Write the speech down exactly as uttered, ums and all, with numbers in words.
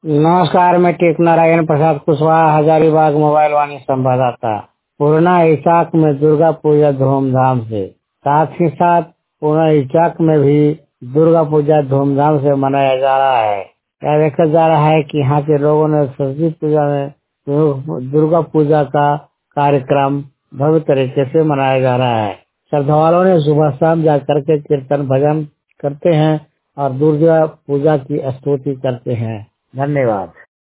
नमस्कार, मैं टेक नारायण प्रसाद कुशवाहा, हजारीबाग मोबाइल वाणी संवाददाता। पूर्णा इचाक में दुर्गा पूजा धूमधाम से, साथ ही साथ पूर्णा इचाक में भी दुर्गा पूजा धूमधाम से मनाया जा रहा है। यह देखा जा रहा है कि यहाँ के लोगों ने सरस्वती पूजा में दुर्गा पूजा का कार्यक्रम भव्य तरीके से मनाया जा रहा है। श्रद्धालुओं ने सुबह शाम जा करके कीर्तन भजन करते हैं और दुर्गा पूजा की स्तुति करते हैं। धन्यवाद।